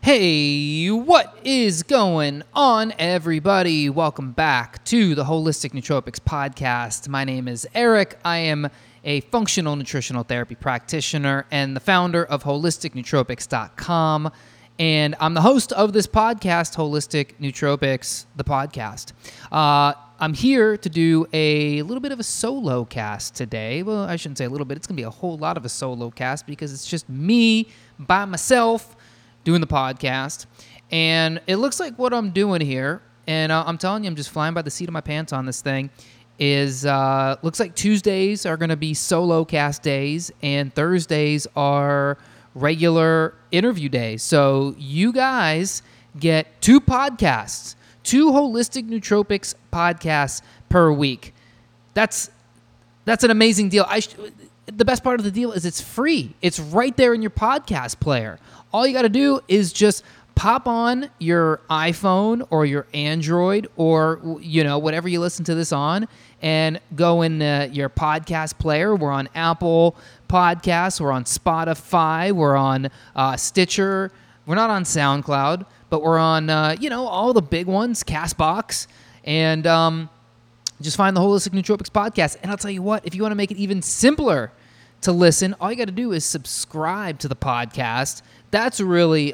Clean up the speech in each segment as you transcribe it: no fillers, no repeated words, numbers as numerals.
Hey, what is going on, everybody? Welcome back to the Holistic Nootropics Podcast. My name is Eric. I am a functional nutritional therapy practitioner and the founder of holisticnootropics.com. And I'm the host of this podcast, Holistic Nootropics, the podcast. I'm here to do a little bit of a solo cast today. Well, I shouldn't say a little bit. It's going to be a whole lot of a solo cast because it's just me by myself doing the podcast. And it looks like what I'm doing here, and I'm telling you, I'm just flying by the seat of my pants on this thing, is looks like Tuesdays are going to be solo cast days, and Thursdays are regular interview days. So you guys get two podcasts, two Holistic Nootropics podcasts per week. That's an amazing deal. The best part of the deal is it's free. It's right there in your podcast player. All you got to do is just pop on your iPhone or your Android or, whatever you listen to this on, and go in your podcast player. We're on Apple Podcasts. We're on Spotify. We're on Stitcher. We're not on SoundCloud, but we're on, all the big ones, CastBox. And just find the Holistic Nootropics Podcast. And I'll tell you what, if you want to make it even simpler to listen, all you got to do is subscribe to the podcast. That's really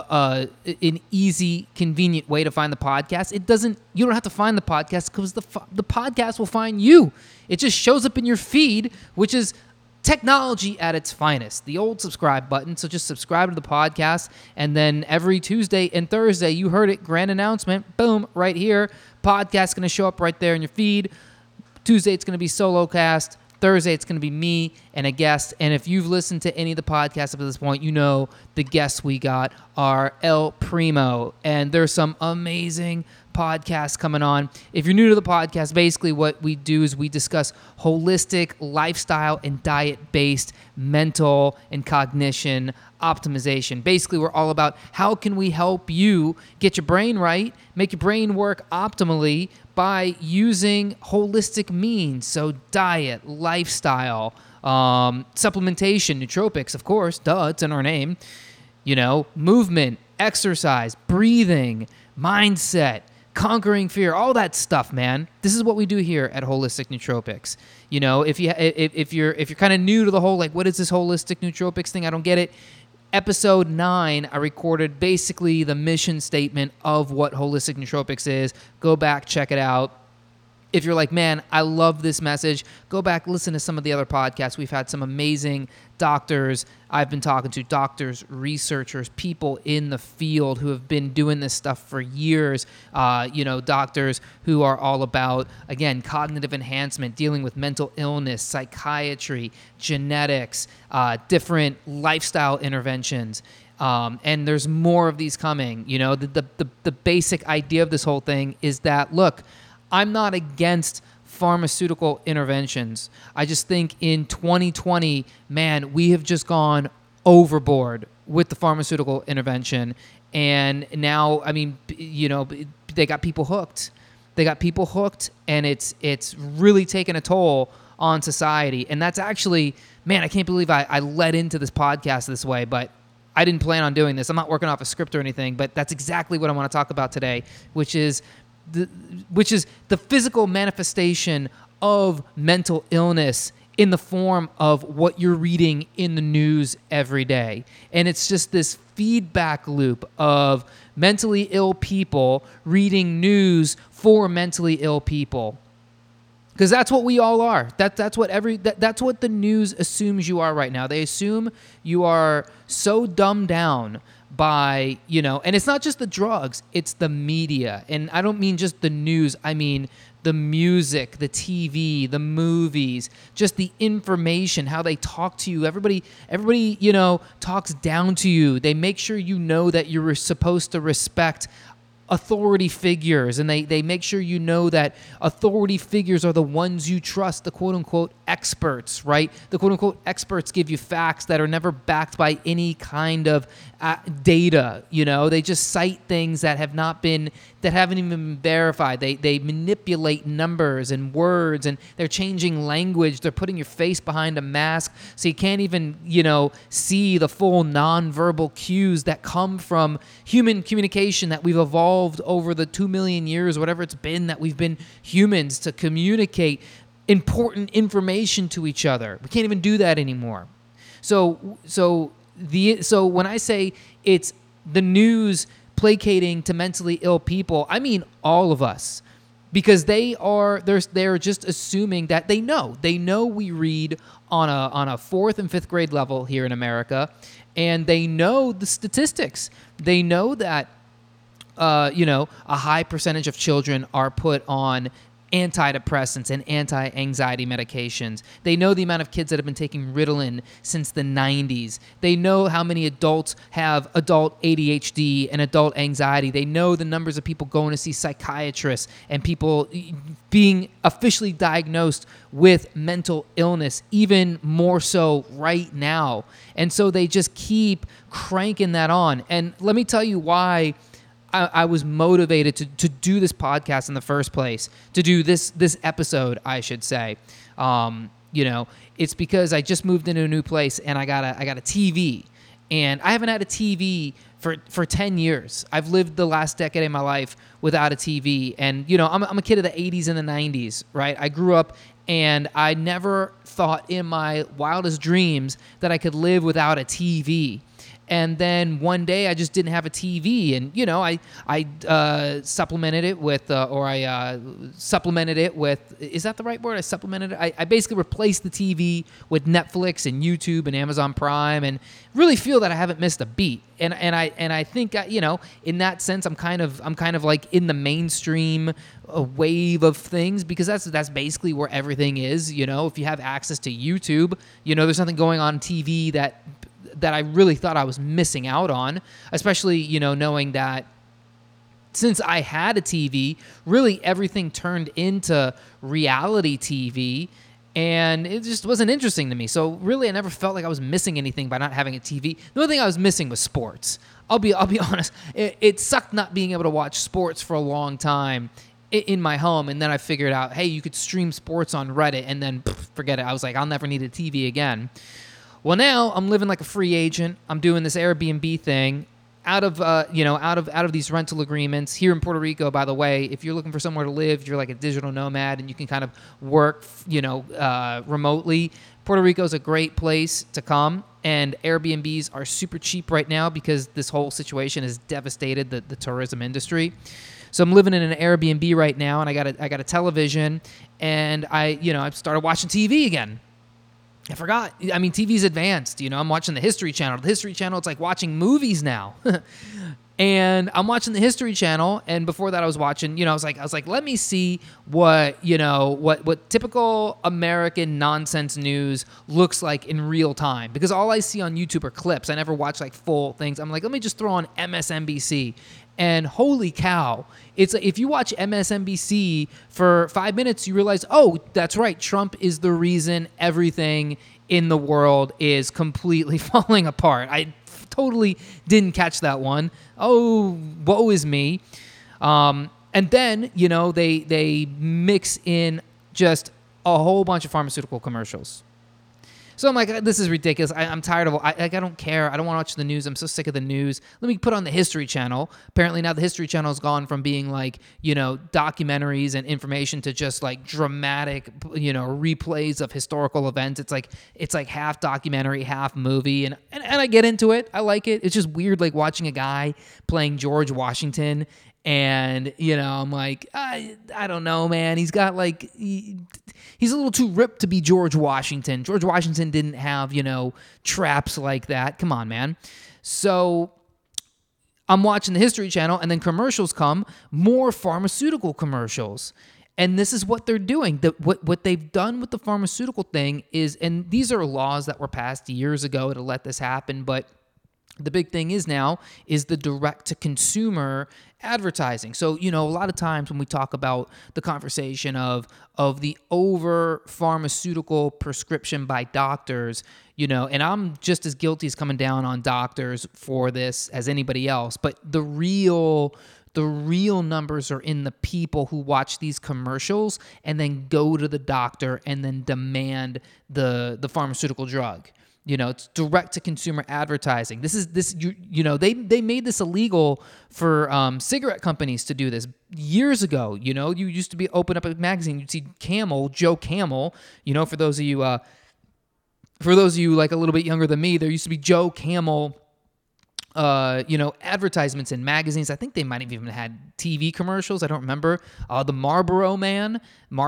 an easy, convenient way to find the podcast. You don't have to find the podcast because the podcast will find you. It just shows up in your feed, which is technology at its finest. The old subscribe button. So just subscribe to the podcast, and then every Tuesday and Thursday, you heard it, grand announcement, boom, right here. Podcast's going to show up right there in your feed. Tuesday, it's going to be solo cast. Thursday, it's going to be me and a guest. And if you've listened to any of the podcasts up to this point, you know the guests we got are El Primo. And there's some amazing podcasts coming on. If you're new to the podcast, basically what we do is we discuss holistic lifestyle and diet-based mental and cognition optimization. Basically, we're all about how can we help you get your brain right, make your brain work optimally by using holistic means. So diet, lifestyle, supplementation, nootropics, of course, duh, it's in our name, movement, exercise, breathing, mindset, conquering fear, all that stuff, man. This is what we do here at Holistic Nootropics. If you're kind of new to the whole, like, what is this Holistic Nootropics thing? I don't get it. Episode 9, I recorded basically the mission statement of what Holistic Nootropics is. Go back, check it out. If you're like, man, I love this message, go back, listen to some of the other podcasts. We've had some amazing doctors. I've been talking to doctors, researchers, people in the field who have been doing this stuff for years. Doctors who are all about, again, cognitive enhancement, dealing with mental illness, psychiatry, genetics, different lifestyle interventions. And there's more of these coming. The basic idea of this whole thing is that, look, I'm not against pharmaceutical interventions. I just think in 2020, man, we have just gone overboard with the pharmaceutical intervention. And now, they got people hooked. And it's really taken a toll on society. And that's actually, man, I can't believe I led into this podcast this way, but I didn't plan on doing this. I'm not working off a script or anything, but that's exactly what I want to talk about today, which is the physical manifestation of mental illness in the form of what you're reading in the news every day. And it's just this feedback loop of mentally ill people reading news for mentally ill people. Because that's what we all are. That's what the news assumes you are right now. They assume you are so dumbed down by, and it's not just the drugs, it's the media. And I don't mean just the news, I mean the music, the TV, the movies, just the information, how they talk to you. Everybody, talks down to you. They make sure you know that you're supposed to respect authority figures, and they make sure you know that authority figures are the ones you trust, the quote-unquote experts, right? The quote-unquote experts give you facts that are never backed by any kind of data, They just cite things that have not been that haven't even been verified. They manipulate numbers and words, and they're changing language. They're putting your face behind a mask so you can't even, see the full nonverbal cues that come from human communication that we've evolved over the 2 million years, whatever it's been that we've been humans, to communicate important information to each other. We can't even do that anymore. So when I say it's the news placating to mentally ill people, I mean all of us, because they're just assuming that they know we read on a 4th and 5th grade level here in America, and they know the statistics. They know that a high percentage of children are put on antidepressants and anti-anxiety medications. They know the amount of kids that have been taking Ritalin since the 90s. They know how many adults have adult ADHD and adult anxiety. They know the numbers of people going to see psychiatrists and people being officially diagnosed with mental illness, even more so right now. And so they just keep cranking that on. And let me tell you why I was motivated to do this podcast in the first place, to do this episode, I should say. It's because I just moved into a new place and I got a TV, and I haven't had a TV for 10 years. I've lived the last decade of my life without a TV, and I'm a kid of the 80s and the 90s, right? I grew up, and I never thought in my wildest dreams that I could live without a TV. And then one day I just didn't have a TV, and I supplemented it with, supplemented it with. Is that the right word? I supplemented it. I basically replaced the TV with Netflix and YouTube and Amazon Prime, and really feel that I haven't missed a beat. And I think in that sense I'm kind of like in the mainstream wave of things, because that's basically where everything is. If you have access to YouTube, there's nothing going on TV that I really thought I was missing out on, especially, knowing that since I had a TV, really everything turned into reality TV, and it just wasn't interesting to me. So really I never felt like I was missing anything by not having a TV. The only thing I was missing was sports. I'll be honest. It sucked not being able to watch sports for a long time in my home, and then I figured out, hey, you could stream sports on Reddit, and then forget it. I was like, I'll never need a TV again. Well, now I'm living like a free agent. I'm doing this Airbnb thing out of these rental agreements here in Puerto Rico. By the way, if you're looking for somewhere to live, you're like a digital nomad and you can kind of work, remotely. Puerto Rico is a great place to come, and Airbnbs are super cheap right now because this whole situation has devastated the tourism industry. So I'm living in an Airbnb right now, and I got a television, and I started watching TV again. I forgot. I mean, TV's advanced. I'm watching the History Channel. The History Channel, it's like watching movies now. And I'm watching the History Channel, and before that I was watching, I was like, let me see what typical American nonsense news looks like in real time, because all I see on YouTube are clips. I never watch like full things. I'm like, let me just throw on MSNBC. And holy cow, it's if you watch MSNBC for 5 minutes, you realize, oh, that's right, Trump is the reason everything in the world is completely falling apart. I totally didn't catch that one. Oh, woe is me. And then, they mix in just a whole bunch of pharmaceutical commercials. So I'm like, this is ridiculous. I'm tired of it. I don't care. I don't want to watch the news. I'm so sick of the news. Let me put on the History Channel. Apparently now the History Channel has gone from being like, documentaries and information to just like dramatic, replays of historical events. It's like half documentary, half movie. And I get into it. I like it. It's just weird, like watching a guy playing George Washington. And, I'm like, I don't know, man. He's got like, he's a little too ripped to be George Washington. George Washington didn't have, traps like that. Come on, man. So I'm watching the History Channel, and then commercials come, more pharmaceutical commercials. And this is what they're doing. What they've done with the pharmaceutical thing is, and these are laws that were passed years ago to let this happen, but the big thing is now is the direct-to-consumer advertising. So, a lot of times when we talk about the conversation of the over-pharmaceutical prescription by doctors, and I'm just as guilty as coming down on doctors for this as anybody else, but the real The real numbers are in the people who watch these commercials and then go to the doctor and then demand the pharmaceutical drug. It's direct to consumer advertising. They made this illegal for cigarette companies to do this years ago. You used to open up a magazine, you'd see Joe Camel. For those of you like a little bit younger than me, there used to be Joe Camel advertisements in magazines. I think they might have even had TV commercials. I don't remember. The Marlboro Man,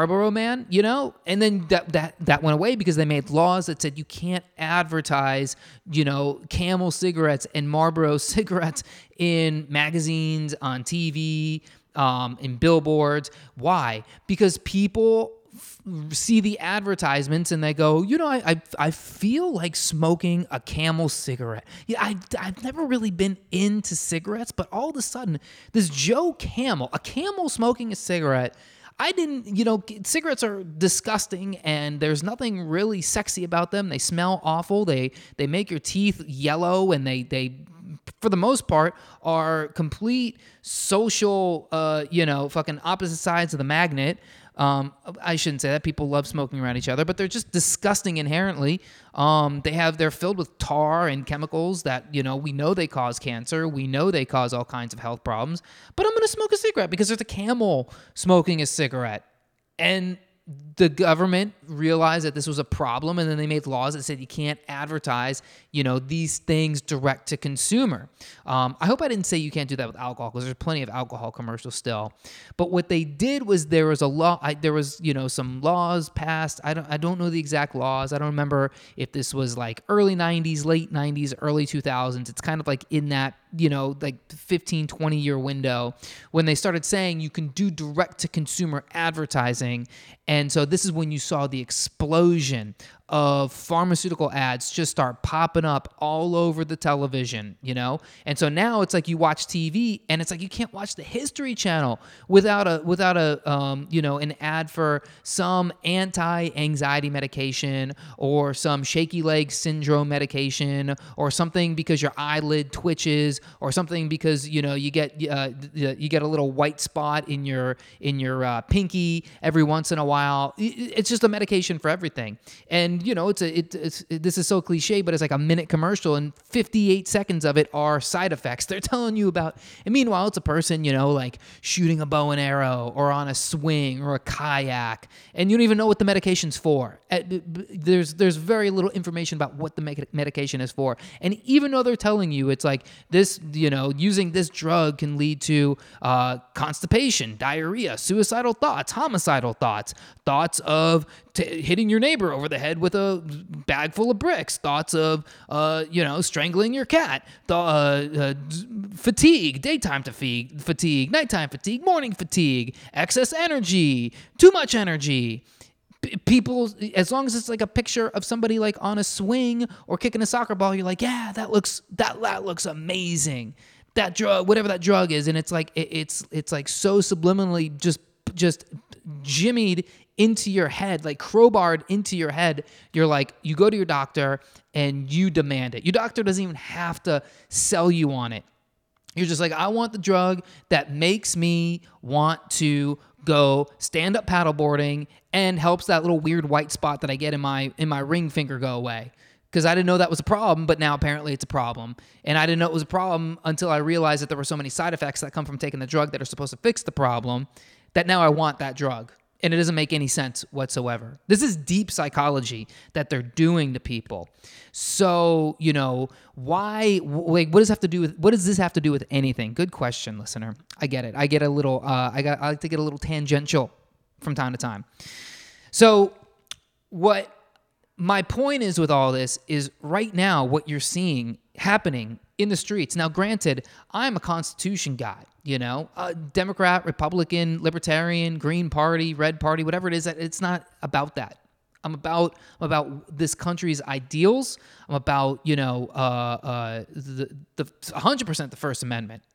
and then that went away because they made laws that said you can't advertise, Camel cigarettes and Marlboro cigarettes in magazines, on TV, in billboards. Why? Because people see the advertisements and they go, I feel like smoking a Camel cigarette. Yeah, I've never really been into cigarettes, but all of a sudden, this Joe Camel, a camel smoking a cigarette. Cigarettes are disgusting and there's nothing really sexy about them. They smell awful. They make your teeth yellow, and they for the most part are complete social, fucking opposite sides of the magnet. I shouldn't say that. People love smoking around each other, but they're just disgusting inherently. They're filled with tar and chemicals that, we know they cause cancer. We know they cause all kinds of health problems, but I'm going to smoke a cigarette because there's a camel smoking a cigarette. And the government realized that this was a problem, and then they made laws that said you can't advertise, these things direct to consumer. I hope I didn't say you can't do that with alcohol, because there's plenty of alcohol commercials still. But what they did was there was a law. There was some laws passed. I don't know the exact laws. I don't remember if this was like early 90s, late 90s, early 2000s. It's kind of like in that 15, 20 year window when they started saying you can do direct to consumer advertising. And so this is when you saw the explosion of pharmaceutical ads just start popping up all over the television, And so now it's like you watch TV and it's like you can't watch the History Channel without an ad for some anti-anxiety medication or some shaky leg syndrome medication or something because your eyelid twitches or something because you get a little white spot in your pinky every once in a while. It's just a medication for everything. And this is so cliche, but it's like a minute commercial and 58 seconds of it are side effects they're telling you about. And meanwhile, it's a person, like shooting a bow and arrow or on a swing or a kayak, and you don't even know what the medication's for. There's very little information about what the medication is for. And even though they're telling you it's like this, using this drug can lead to constipation, diarrhea, suicidal thoughts, homicidal thoughts of hitting your neighbor over the head with a bag full of bricks, thoughts of, strangling your cat, fatigue, daytime fatigue, nighttime fatigue, morning fatigue, excess energy, too much energy. People, as long as it's like a picture of somebody like on a swing or kicking a soccer ball, you're like, yeah, that looks amazing. That drug, whatever that drug is, and it's like so subliminally just jimmied into your head, like crowbarred into your head. You're like, you go to your doctor and you demand it. Your doctor doesn't even have to sell you on it. You're just like, I want the drug that makes me want to go stand up paddleboarding and helps that little weird white spot that I get in my ring finger go away. Because I didn't know that was a problem, but now apparently it's a problem. And I didn't know it was a problem until I realized that there were so many side effects that come from taking the drug that are supposed to fix the problem that now I want that drug. And it doesn't make any sense whatsoever. This is deep psychology that they're doing to people. So, why? What does this have to do with anything? Good question, listener. I get it. I get a little. I like to get a little tangential from time to time. So, what my point is with all this is right now what you're seeing happening in the streets. Now, granted, I'm a Constitution guy. Democrat, Republican, Libertarian, Green Party, Red Party, whatever it is. It's not about that. I'm about this country's ideals. I'm about the 100% the First Amendment.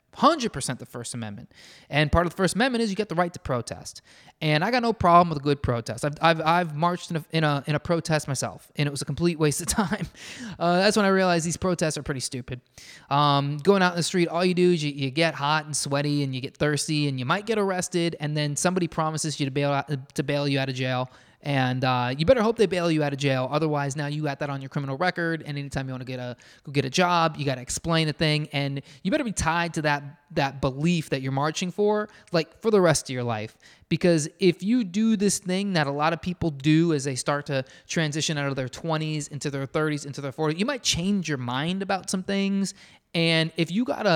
100% the First Amendment. And part of the First Amendment is you get the right to protest. And I got no problem with a good protest. I've marched in a protest myself, and it was a complete waste of time. That's when I realized these protests are pretty stupid. Going out in the street, all you do is you get hot and sweaty, and you get thirsty, and you might get arrested, and then somebody promises you to bail you out of jail. And you better hope they bail you out of jail. Otherwise, now you got that on your criminal record. And anytime you want to go get a job, you got to explain a thing. And you better be tied to that belief that you're marching for, like for the rest of your life. Because if you do this thing that a lot of people do as they start to transition out of their 20s into their 30s, into their 40s, you might change your mind about some things. And if you got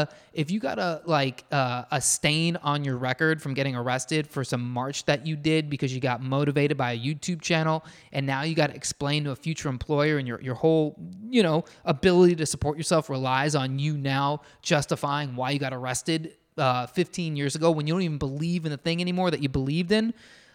a stain on your record from getting arrested for some march that you did because you got motivated by a YouTube channel, and now you got to explain to a future employer, and your whole, ability to support yourself relies on you now justifying why you got arrested 15 years ago when you don't even believe in the thing anymore that you believed in.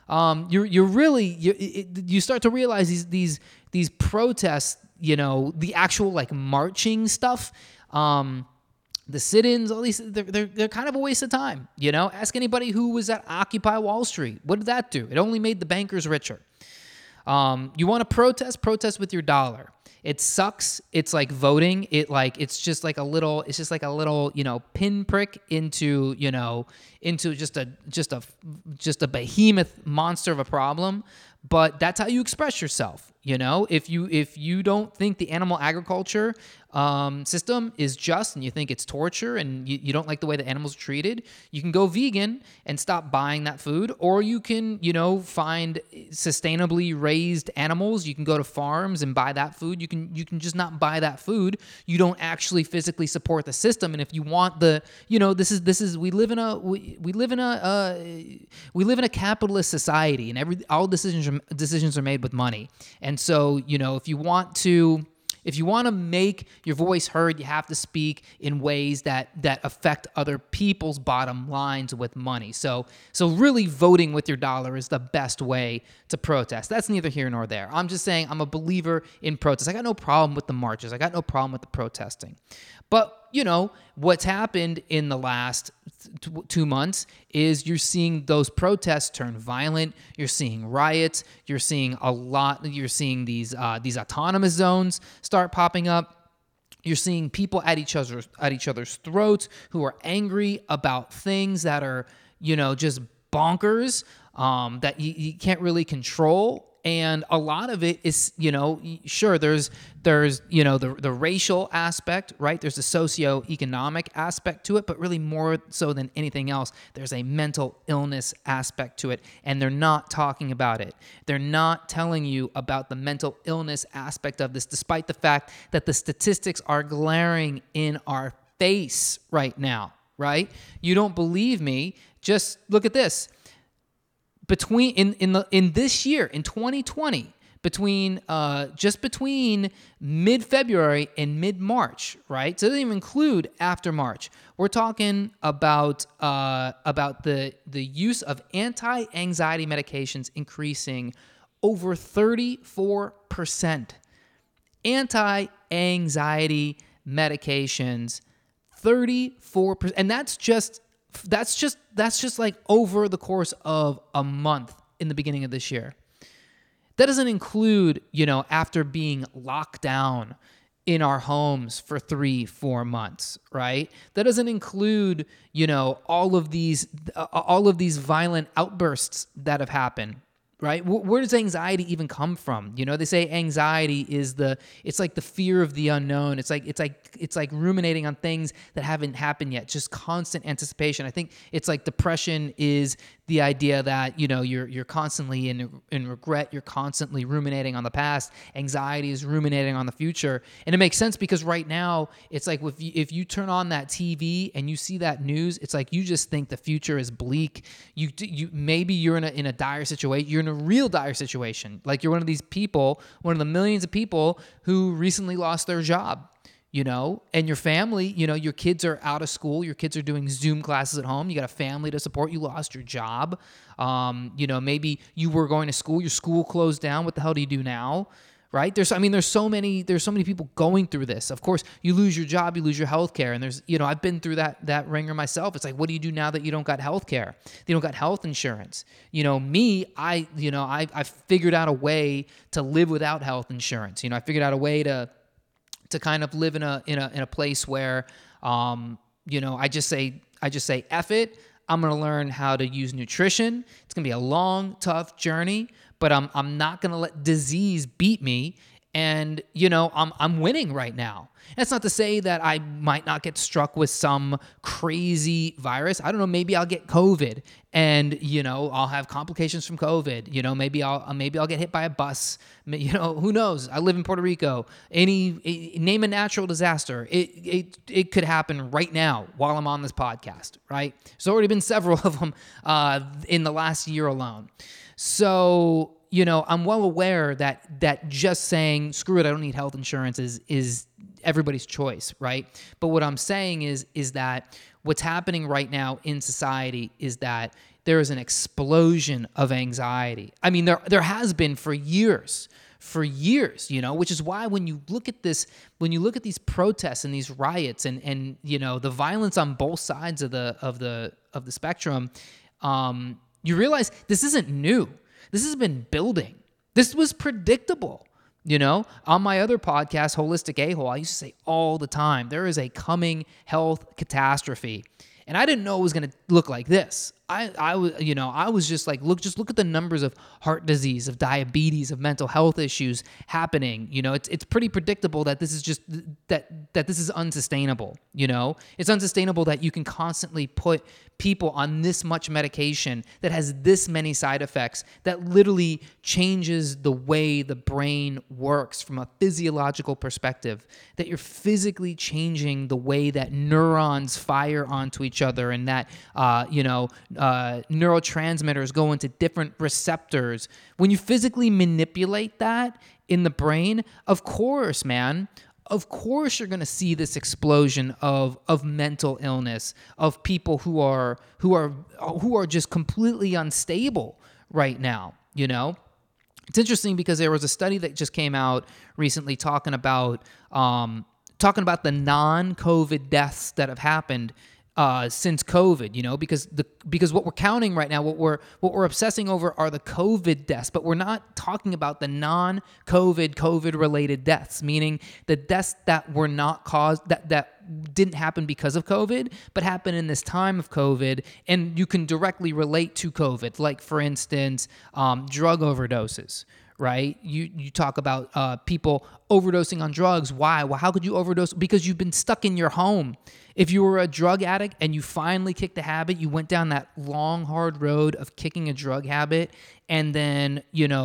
You start to realize these protests, the actual like marching stuff, the sit-ins, all these, they're kind of a waste of time. Ask anybody who was at Occupy Wall Street. What did that do? It only made the bankers richer. You want to protest with your dollar. It sucks. It's like voting. It's just like a little pinprick into just a behemoth monster of a problem. But that's how you express yourself. If you don't think the animal agriculture system is just, and you think it's torture, and you don't like the way the animals are treated, you can go vegan and stop buying that food, or you can find sustainably raised animals. You can go to farms and buy that food. You can just not buy that food. You don't actually physically support the system. And if you want we live in a capitalist society, and all decisions are made with money. And so, if you want to make your voice heard, you have to speak in ways that affect other people's bottom lines with money. So really voting with your dollar is the best way to protest. That's neither here nor there. I'm just saying I'm a believer in protest. I got no problem with the marches. I got no problem with the protesting. But, what's happened in the last 2 months is you're seeing those protests turn violent. You're seeing riots. You're seeing these autonomous zones start popping up. You're seeing people at each other's throats who are angry about things that are, just bonkers, that you can't really control. And a lot of it is, sure, there's the racial aspect, right? There's a socioeconomic aspect to it, but really more so than anything else, there's a mental illness aspect to it, and they're not talking about it. They're not telling you about the mental illness aspect of this, despite the fact that the statistics are glaring in our face right now, right? You don't believe me? Just look at this. In this year, in 2020, between mid-February and mid-March, right? So it doesn't even include after March. We're talking about the use of anti-anxiety medications increasing over 34%. Anti-anxiety medications, 34%, and that's just like over the course of a month in the beginning of this year. That doesn't include, after being locked down in our homes for 3-4 months, right? That doesn't include, all of these violent outbursts that have happened. Right? Where does anxiety even come from? They say anxiety it's like the fear of the unknown. It's like ruminating on things that haven't happened yet. Just constant anticipation. I think it's like depression is the idea that, you're constantly in regret. You're constantly ruminating on the past. Anxiety is ruminating on the future. And it makes sense because right now it's like if you turn on that TV and you see that news, it's like you just think the future is bleak. Maybe you're in a dire situation. You're in a real dire situation. Like you're one of these people, one of the millions of people who recently lost their job, and your family, your kids are out of school. Your kids are doing Zoom classes at home. You got a family to support. You lost your job. Maybe you were going to school. Your school closed down. What the hell do you do now? right? There's so many people going through this. Of course, you lose your job, you lose your health care. And there's, I've been through that ringer myself. It's like, what do you do now that you don't got health care? You don't got health insurance. I figured out a way to live without health insurance. I figured out a way to kind of live in a place where, I just say, F it. I'm going to learn how to use nutrition. It's going to be a long, tough journey, but I'm not going to let disease beat me. And, I'm winning right now. That's not to say that I might not get struck with some crazy virus. I don't know. Maybe I'll get COVID and, I'll have complications from COVID. Maybe I'll get hit by a bus. Who knows? I live in Puerto Rico. Name a natural disaster. It could happen right now while I'm on this podcast, right? There's already been several of them in the last year alone. So, I'm well aware that just saying, screw it, I don't need health insurance is everybody's choice, right? But what I'm saying is that what's happening right now in society is that there is an explosion of anxiety. I mean, there has been for years, which is why when you look at these protests and these riots and the violence on both sides of the spectrum, you realize this isn't new. This has been building. This was predictable. On my other podcast, Holistic A-Hole, I used to say all the time, there is a coming health catastrophe. And I didn't know it was going to look like this. I was just like, look at the numbers of heart disease, of diabetes, of mental health issues happening. It's pretty predictable that this is just that this is unsustainable. It's unsustainable that you can constantly put people on this much medication that has this many side effects that literally changes the way the brain works from a physiological perspective, that you're physically changing the way that neurons fire onto each other and that, neurotransmitters go into different receptors. When you physically manipulate that in the brain, of course, you're going to see this explosion of mental illness, of people who are just completely unstable right now. It's interesting because there was a study that just came out recently talking about the non-COVID deaths that have happened since COVID, because what we're counting right now, what we're obsessing over are the COVID deaths, but we're not talking about the non-COVID related deaths, meaning the deaths that were not caused, that didn't happen because of COVID, but happened in this time of COVID, and you can directly relate to COVID, like for instance, drug overdoses. Right? You talk about people overdosing on drugs. Why? Well, how could you overdose? Because you've been stuck in your home. If you were a drug addict and you finally kicked the habit, you went down that long, hard road of kicking a drug habit, and then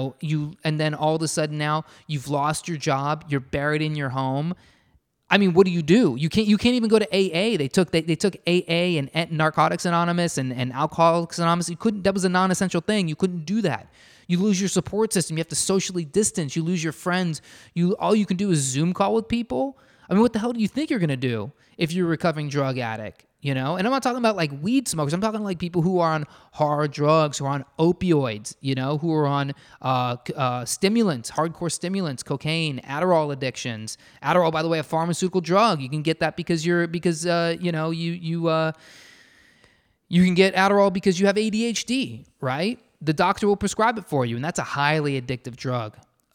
all of a sudden now you've lost your job, you're buried in your home. I mean, what do? You can't even go to AA. They took AA and Narcotics Anonymous and Alcoholics Anonymous. That was a non-essential thing. You couldn't do that. You lose your support system. You have to socially distance. You lose your friends. All you can do is Zoom call with people. I mean, what the hell do you think you're going to do if you're a recovering drug addict? And I'm not talking about like weed smokers. I'm talking like people who are on hard drugs, who are on opioids, who are on stimulants, hardcore stimulants, cocaine, Adderall addictions. Adderall, by the way, a pharmaceutical drug. You can get that because you can get Adderall because you have ADHD, right? The doctor will prescribe it for you, and that's a highly addictive drug.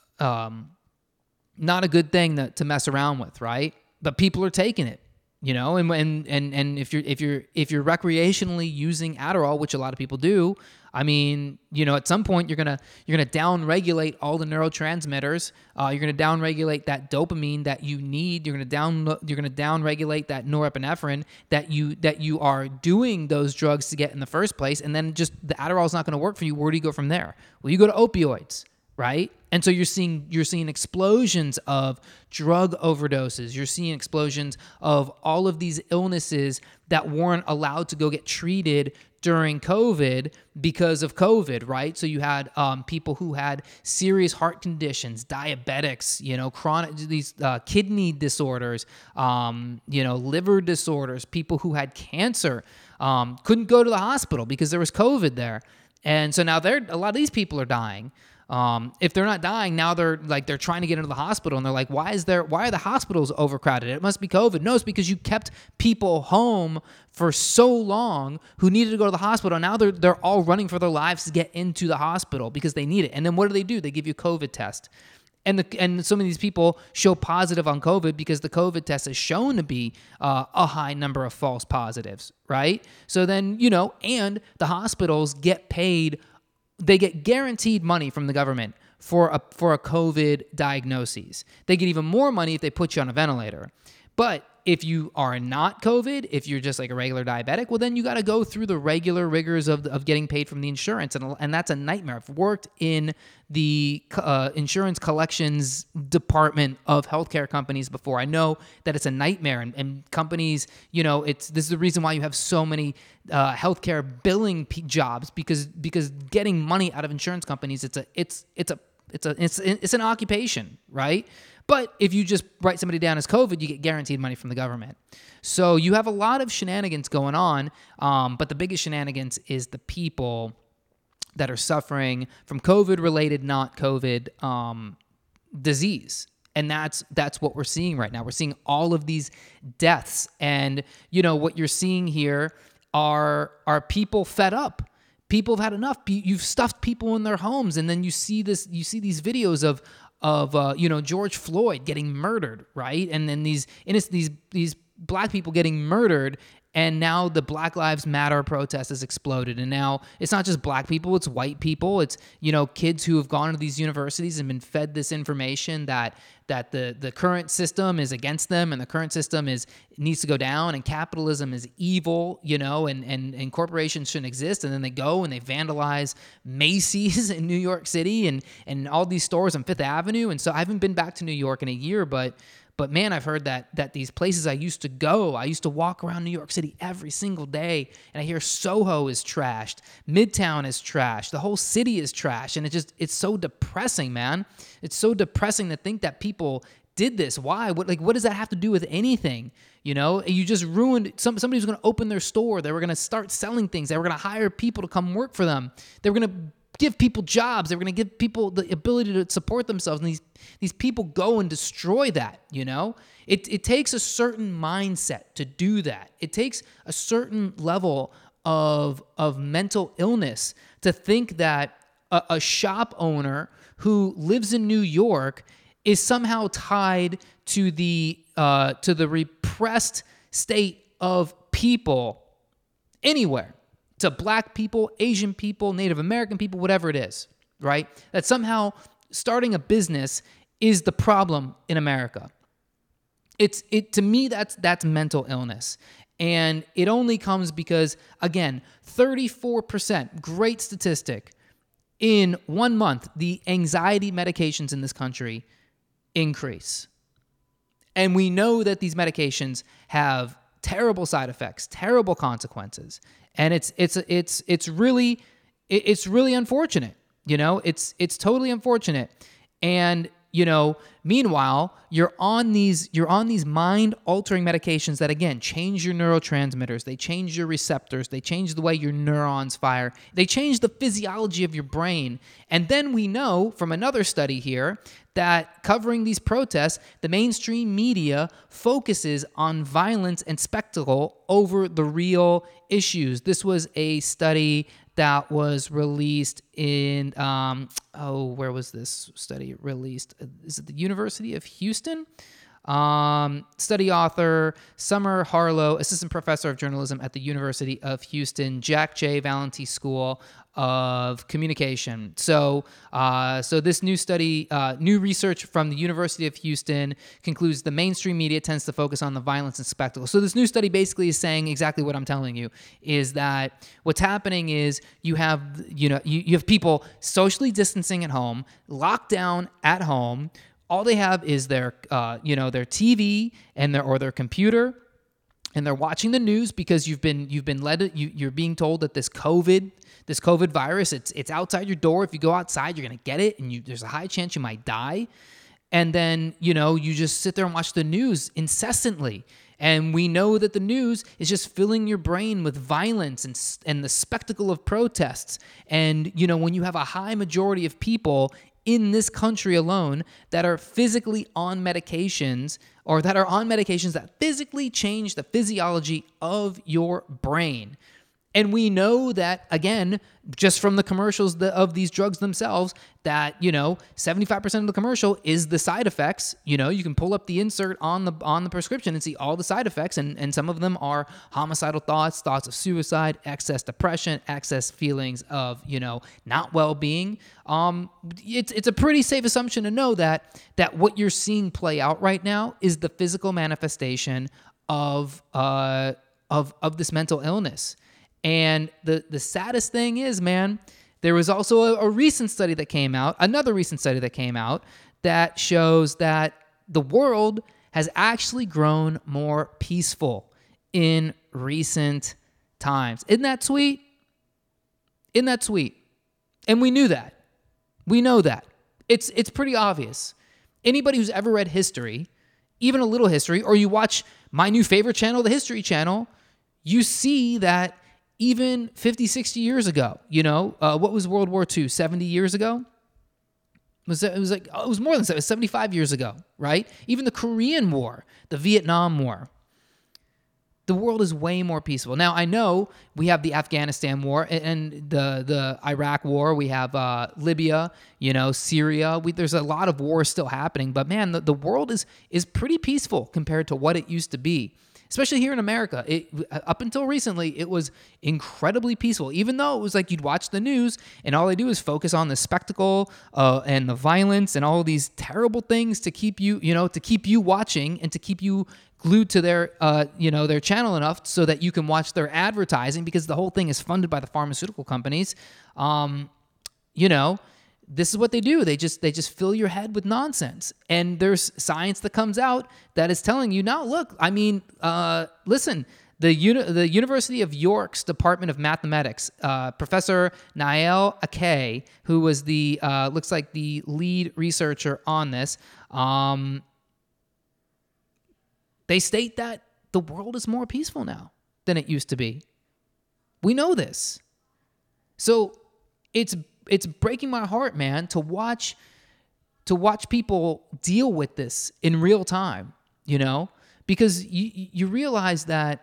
Not a good thing to mess around with, right? But people are taking it, and if you're recreationally using Adderall, which a lot of people do, I mean, at some point you're gonna down-regulate all the neurotransmitters. You're gonna down-regulate that dopamine that you need. You're gonna down-regulate that norepinephrine that you are doing those drugs to get in the first place, and then just the Adderall's not gonna work for you. Where do you go from there? Well, you go to opioids, right? And so you're seeing explosions of drug overdoses. You're seeing explosions of all of these illnesses that weren't allowed to go get treated during COVID because of COVID, right? So you had people who had serious heart conditions, diabetics, chronic these kidney disorders, liver disorders, people who had cancer, couldn't go to the hospital because there was COVID there. And so now a lot of these people are dying. If they're not dying, now they're trying to get into the hospital, and they're like, why are the hospitals overcrowded? It must be COVID. No, it's because you kept people home for so long who needed to go to the hospital. Now they're all running for their lives to get into the hospital because they need it. And then what do? They give you a COVID test. And some of these people show positive on COVID because the COVID test is shown to be a high number of false positives, right? So then, and the hospitals get paid. They get guaranteed money from the government for a COVID diagnosis. They get even more money if they put you on a ventilator. But if you are not COVID, if you're just like a regular diabetic, well, then you got to go through the regular rigors of getting paid from the insurance. And that's a nightmare. I've worked in the insurance collections department of healthcare companies before. I know that it's a nightmare. And companies, this is the reason why you have so many healthcare billing jobs because getting money out of insurance companies, it's an occupation, right? But if you just write somebody down as COVID, you get guaranteed money from the government. So you have a lot of shenanigans going on, but the biggest shenanigans is the people that are suffering from COVID-related, not COVID disease. And that's what we're seeing right now. We're seeing all of these deaths. And, what you're seeing here are people fed up. People have had enough. You've stuffed people in their homes, and then you see these videos of George Floyd getting murdered, right? And then these black people getting murdered, and now the Black Lives Matter protest has exploded. And now it's not just black people, it's white people. It's, kids who have gone to these universities and been fed this information that the current system is against them, and the current system needs to go down, and capitalism is evil, and corporations shouldn't exist. And then they go and they vandalize Macy's in New York City and all these stores on Fifth Avenue. And so I haven't been back to New York in a year, but man, I've heard that these places I used to walk around New York City every single day, and I hear Soho is trashed, Midtown is trashed, the whole city is trashed, and it's so depressing, man. It's so depressing to think that people did this. Why? What does that have to do with anything? You just ruined somebody was going to open their store. They were going to start selling things. They were going to hire people to come work for them. They were going to give people jobs. They were going to give people the ability to support themselves. And these people go and destroy that, It takes a certain mindset to do that. It takes a certain level of mental illness to think that a shop owner who lives in New York is somehow tied to the repressed state of people anywhere. To black people, Asian people, Native American people, whatever it is, right? That somehow starting a business is the problem in America. To me, that's mental illness. And it only comes because, again, 34%, great statistic, in 1 month, the anxiety medications in this country increase. And we know that these medications have terrible side effects, terrible consequences. And it's really unfortunate. It's totally unfortunate. And meanwhile, you're on these mind-altering medications that, again, change your neurotransmitters. They change your receptors. They change the way your neurons fire. They change the physiology of your brain. And then we know from another study here that covering these protests, the mainstream media focuses on violence and spectacle over the real issues. This was a study that was released in, where was this study released? Is it the University of Houston? Study author, Summer Harlow, assistant professor of journalism at the University of Houston, Jack J. Valenti School of Communication. So this new study, new research from the University of Houston concludes the mainstream media tends to focus on the violence and spectacle. So this new study basically is saying exactly what I'm telling you, is that what's happening is you have people socially distancing at home, locked down at home. All they have is their TV and their computer, and they're watching the news because you're being told that this COVID virus, it's outside your door. If you go outside, you're gonna get it, and there's a high chance you might die. And then you just sit there and watch the news incessantly. And we know that the news is just filling your brain with violence and the spectacle of protests. And, when you have a high majority of people in this country alone that are physically on medications, or that are on medications that physically change the physiology of your brain. And we know that, again, just from the commercials of these drugs themselves, that, 75% of the commercial is the side effects. You can pull up the insert on the prescription and see all the side effects. And some of them are homicidal thoughts of suicide, excess depression, excess feelings of, not well-being. It's a pretty safe assumption to know that what you're seeing play out right now is the physical manifestation of this mental illness. And the saddest thing is, man, there was also another recent study that came out that shows that the world has actually grown more peaceful in recent times. Isn't that sweet? And we knew that. We know that. It's pretty obvious. Anybody who's ever read history, even a little history, or you watch my new favorite channel, the History Channel, you see that even 50, 60 years ago, what was World War II, 70 years ago? It was more than 75 years ago, right? Even the Korean War, the Vietnam War. The world is way more peaceful. Now, I know we have the Afghanistan War and the Iraq War. We have Libya, Syria. There's a lot of wars still happening. But, man, the world is pretty peaceful compared to what it used to be. Especially here in America. Up until recently, it was incredibly peaceful, even though it was like you'd watch the news and all they do is focus on the spectacle and the violence and all of these terrible things to keep you, to keep you watching and to keep you glued to their channel enough so that you can watch their advertising, because the whole thing is funded by the pharmaceutical companies. This is what they do. They just fill your head with nonsense. And there's science that comes out that is telling you, now look, listen, the University of York's Department of Mathematics, Professor Nael Akay, who was looks like the lead researcher on this, they state that the world is more peaceful now than it used to be. We know this. So it's breaking my heart, man, to watch people deal with this in real time, because you realize that,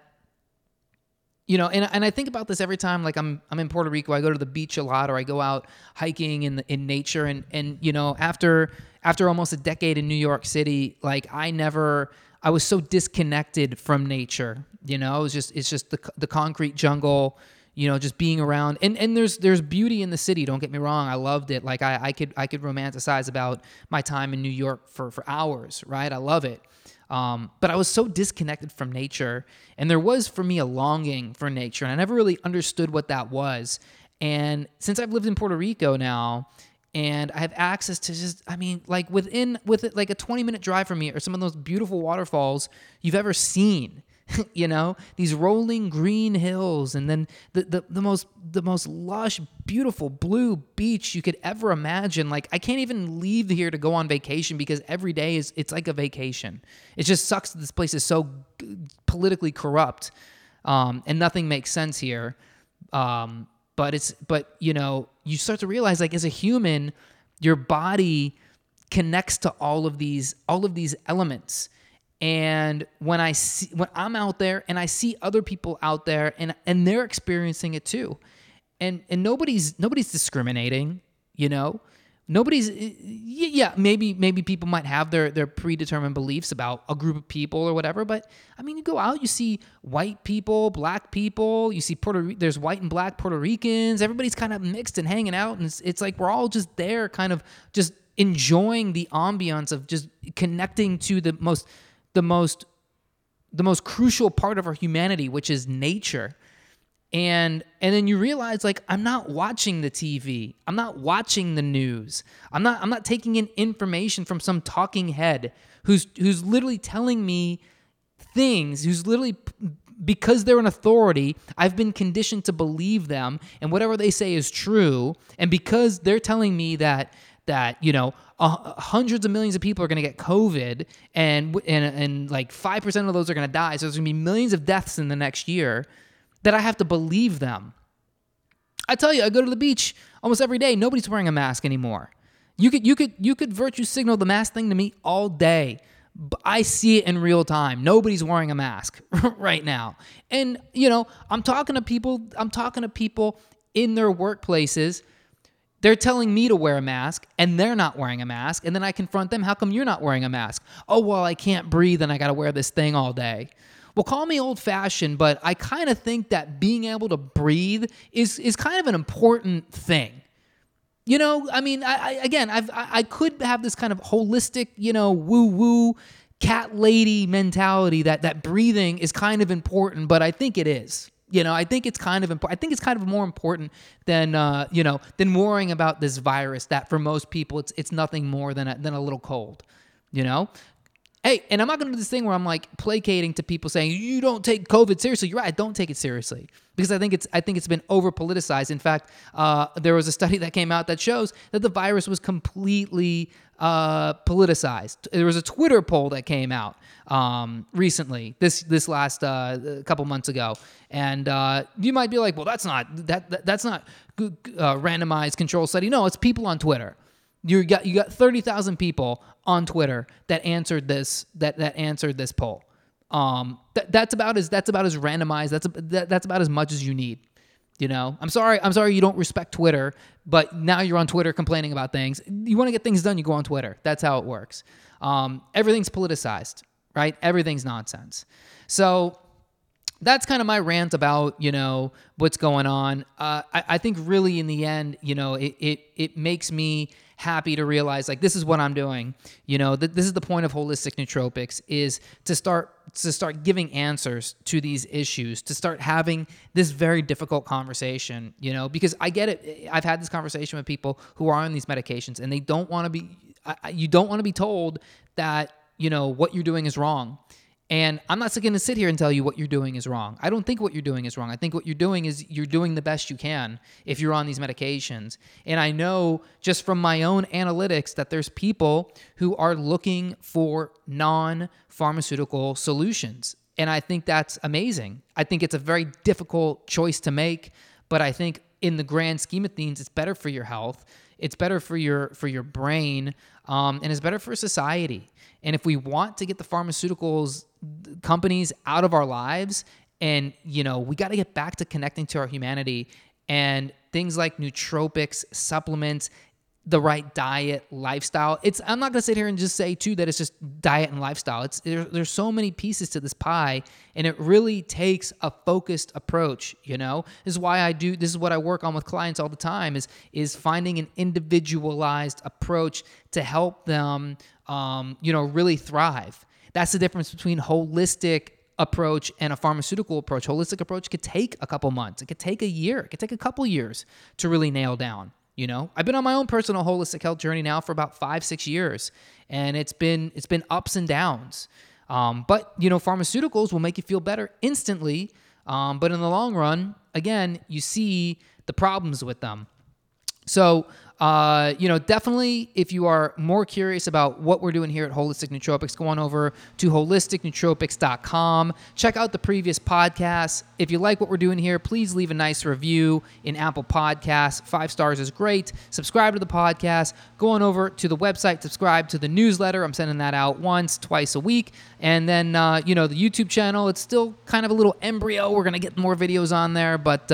and I think about this every time, like I'm in Puerto Rico, I go to the beach a lot, or I go out hiking in nature, and after almost a decade in New York City, like I was so disconnected from nature, it's just the concrete jungle, just being around, and there's beauty in the city. Don't get me wrong, I loved it. Like I could romanticize about my time in New York for hours, right? I love it. But I was so disconnected from nature, and there was for me a longing for nature, and I never really understood what that was. And since I've lived in Puerto Rico now, and I have access to with it like a 20-minute drive from me are some of those beautiful waterfalls you've ever seen. These rolling green hills, and then the most lush, beautiful blue beach you could ever imagine. Like, I can't even leave here to go on vacation, because every day it's like a vacation. It just sucks that this place is so politically corrupt, and nothing makes sense here. But you start to realize, like, as a human, your body connects to all of these elements. And when I'm out there and I see other people out there and they're experiencing it too, and nobody's discriminating, nobody's, maybe people might have their predetermined beliefs about a group of people or whatever, but you go out, you see white people, black people, you see there's white and black Puerto Ricans, everybody's kind of mixed and hanging out, and it's like we're all just there, kind of just enjoying the ambiance of just connecting to the most crucial part of our humanity, which is nature. And then you realize, like, I'm not watching the TV. I'm not watching the news. I'm not taking in information from some talking head who's literally telling me things, who's literally, because they're an authority, I've been conditioned to believe them, and whatever they say is true. And because they're telling me that hundreds of millions of people are going to get COVID, and like 5% of those are going to die. So there's going to be millions of deaths in the next year, that I have to believe them. I tell you, I go to the beach almost every day. Nobody's wearing a mask anymore. You could virtue signal the mask thing to me all day. But I see it in real time. Nobody's wearing a mask right now. And, I'm talking to people in their workplaces. They're telling me to wear a mask, and they're not wearing a mask. And then I confront them, how come you're not wearing a mask? Oh, well, I can't breathe, and I got to wear this thing all day. Well, call me old-fashioned, but I kind of think that being able to breathe is kind of an important thing. I could have this kind of holistic, woo-woo, cat lady mentality that breathing is kind of important, but I think it is. I think it's kind of important. I think it's kind of more important than worrying about this virus that for most people it's nothing more than a little cold. Hey, and I'm not going to do this thing where I'm like placating to people saying you don't take COVID seriously. You're right, I don't take it seriously because I think it's been over politicized. In fact, there was a study that came out that shows that the virus was completely politicized. There was a Twitter poll that came out recently, this last couple months ago, and you might be like, well, that's not randomized control study. No, it's people on Twitter. You got 30,000 people on Twitter that answered this poll. That's about as randomized. That's about as much as you need. I'm sorry you don't respect Twitter, but now you're on Twitter complaining about things. You want to get things done, you go on Twitter. That's how it works. Everything's politicized, right? Everything's nonsense. So that's kind of my rant about, what's going on. I think really in the end, it makes me happy to realize like this is what I'm doing. This is the point of holistic nootropics, is to start giving answers to these issues, to start having this very difficult conversation, because I get it. I've had this conversation with people who are on these medications and they don't want to be, you don't want to be told that, what you're doing is wrong. And I'm not going to sit here and tell you what you're doing is wrong. I don't think what you're doing is wrong. I think what you're doing is you're doing the best you can if you're on these medications. And I know just from my own analytics that there's people who are looking for non-pharmaceutical solutions. And I think that's amazing. I think it's a very difficult choice to make, but I think in the grand scheme of things, it's better for your health. It's better for your brain, and it's better for society. And if we want to get the pharmaceuticals companies out of our lives, and we got to get back to connecting to our humanity, and things like nootropics, supplements, the right diet, lifestyle. I'm not going to sit here and just say too that it's just diet and lifestyle. There's so many pieces to this pie, and it really takes a focused approach. This is why this is what I work on with clients all the time is finding an individualized approach to help them, really thrive. That's the difference between holistic approach and a pharmaceutical approach. Holistic approach could take a couple months. It could take a year. It could take a couple years to really nail down. I've been on my own personal holistic health journey now for about 5-6 years, and it's been ups and downs. But pharmaceuticals will make you feel better instantly. But in the long run, again, you see the problems with them. So, definitely if you are more curious about what we're doing here at Holistic Nootropics, go on over to holisticnootropics.com. Check out the previous podcasts. If you like what we're doing here, please leave a nice review in Apple Podcasts. 5 stars is great. Subscribe to the podcast. Go on over to the website, subscribe to the newsletter. I'm sending that out twice a week. And then, the YouTube channel, it's still kind of a little embryo. We're going to get more videos on there, but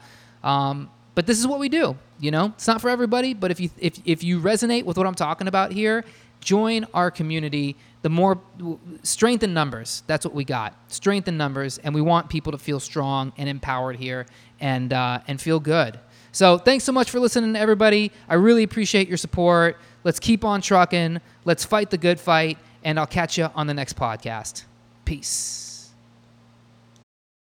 this is what we do. It's not for everybody, but if you resonate with what I'm talking about here, join our community. The more strength in numbers, that's what we got. Strength in numbers, and we want people to feel strong and empowered here and feel good. So thanks so much for listening, everybody. I really appreciate your support. Let's keep on trucking. Let's fight the good fight, and I'll catch you on the next podcast. Peace.